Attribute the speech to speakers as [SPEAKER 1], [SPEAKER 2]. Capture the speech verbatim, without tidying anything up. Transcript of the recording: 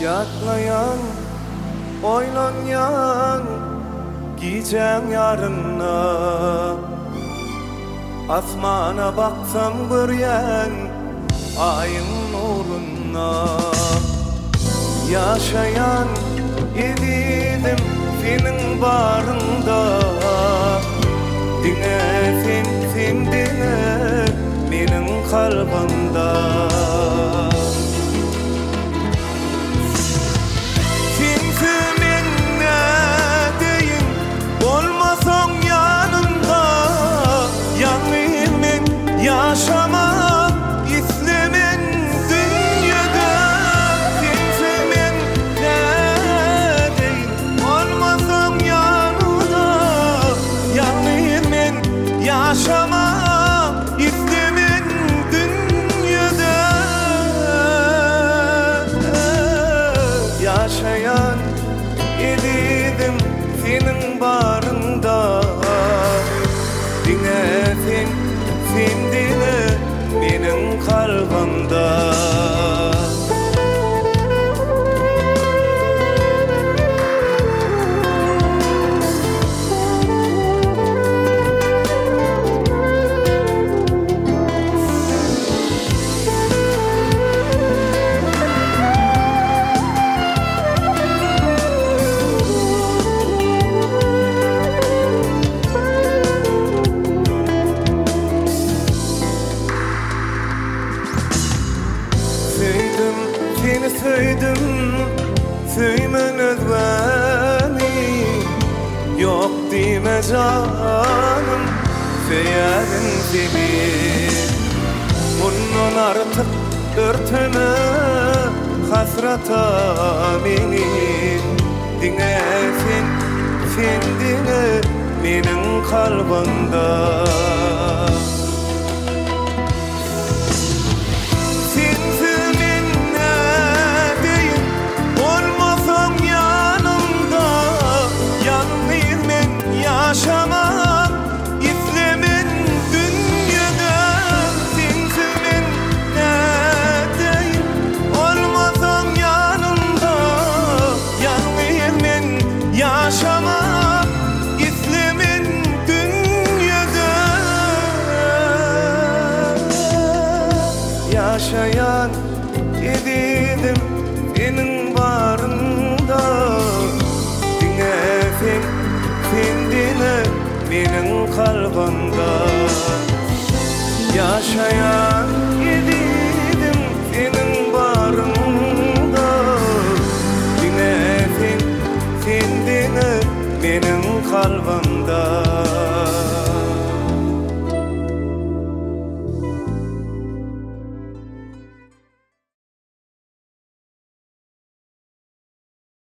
[SPEAKER 1] Yaklayan, oylanyan giyeceğim yarına. Asmana baksam göryen ayın nuruna. Yaşayan idim senin barında. Dine sen, sen dine benim kalbimda. Yaşamak istemin dünyada. Kimsemin ne değil olmasam yanında. Yalnızım ben yaşamak istemin dünyada. Yaşayan idim senin barında. Dinletin sen dile benim kalbimda. Seni söyledim, söylemez beni. Yok deme canım, söylerim seni. Bundan artık örtme hasrata beni. Dinle sen, sen dinle benim kalbimda. Yaşamak istemin dünyada. Sensimin ne değil olmasam yanımda. Yalnızım ben yaşamak istemin dünyada. Yaşayan idim senin barında. Dinle sen, sen dile benim kalbimda. Yaşayan